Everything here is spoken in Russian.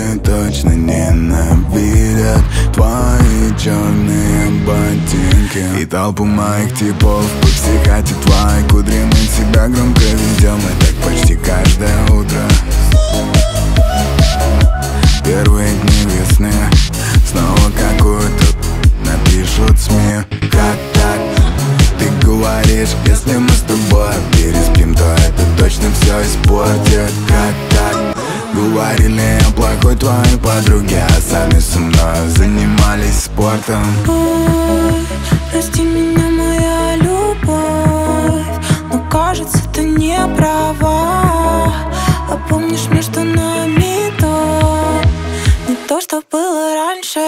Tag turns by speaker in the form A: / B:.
A: люди точно ненавидят твои черные ботинки и толпу моих типов по психоте твоей кудри. Мы себя громко ведем, и так почти каждое утро. Первые дни весны снова какую-то напишут СМИ. Как так? Ты говоришь, если мы с тобой переспим, то это точно все испортит. Как так? Говорили о плохой твоей подруге, а сами со мной занимались спортом.
B: Ой, прости меня, моя любовь, но кажется, ты не права. А помнишь, между нами то не то, что было раньше.